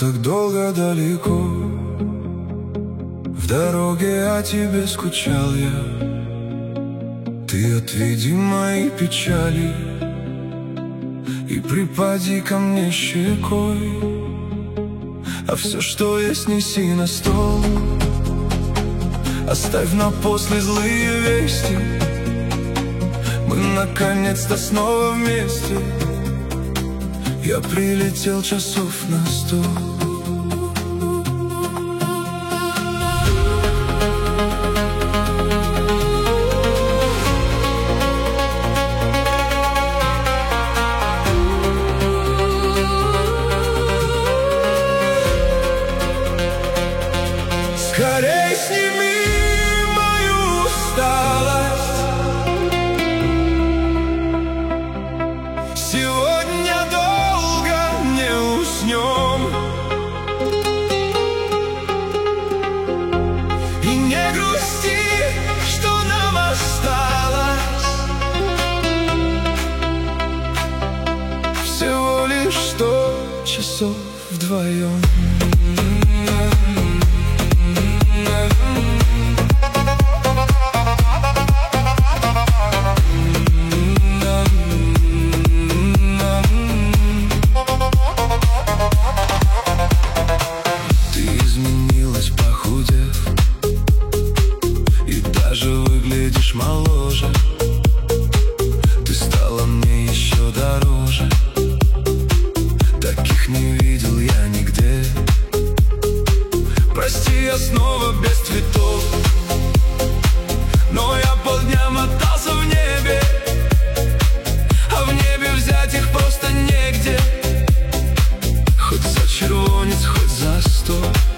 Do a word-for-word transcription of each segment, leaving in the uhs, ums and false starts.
так долго далеко. В дороге о тебе скучал я. Ты отведи мои печали и припади ко мне щекой, а все, что есть, неси на стол. Оставь на после злые вести. Мы наконец-то снова вместе. Я прилетел часов на сто. Скорей сними мою усталость. Сегодня долго не уснем. И не грусти, что нам осталось. Всего лишь сто часов вдвоем. Выглядишь моложе, ты стала мне еще дороже. Таких не видел я нигде. Прости, я снова без цветов, но я полдня мотался в небе, а в небе взять их просто негде. Хоть за червонец, хоть за сто.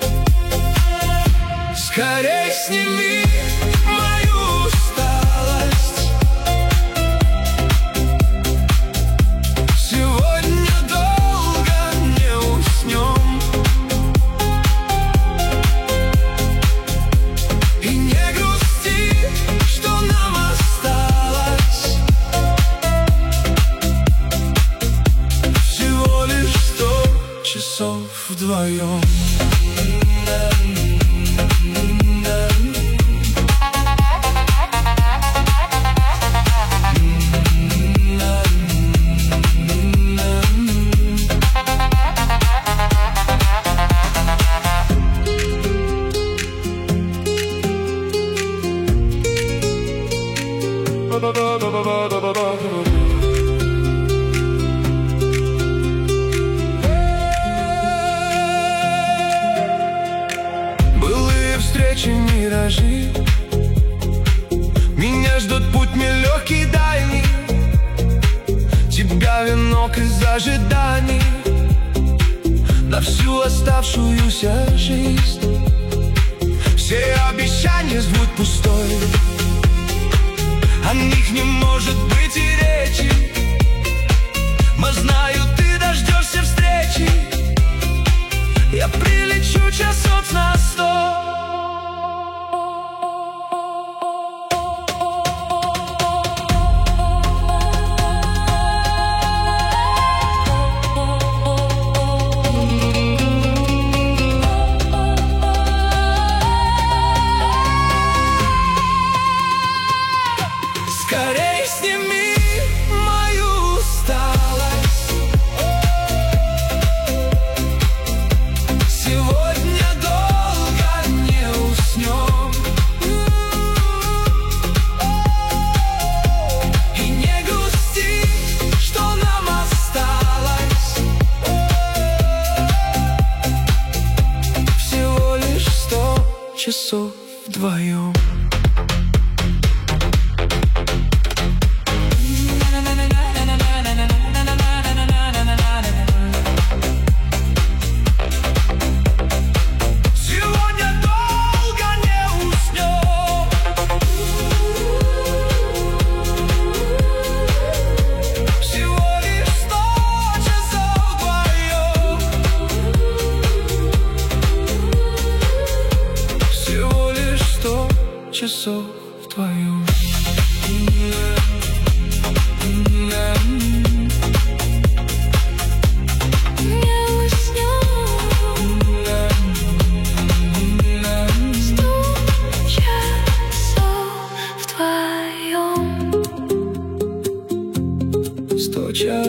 Скорей сними мою усталость. Сегодня долго не уснем. И не грусти, что нам осталось. Всего лишь сто часов вдвоем. Былые встречи, миражи. Меня ждет путь нелегкий, дальний. Тебя венок из ожиданий на всю оставшуюся жизнь. Все обещания звук пустой, о них не может быть и речи. Но знаю, ты дождешься встречи. Я прилечу часов на сто. Скорей сними мою усталость. Сегодня долго не уснем. И не грусти, что нам осталось. Всего лишь сто часов вдвоем. Всего лишь сто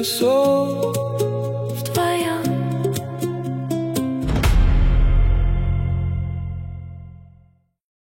сон.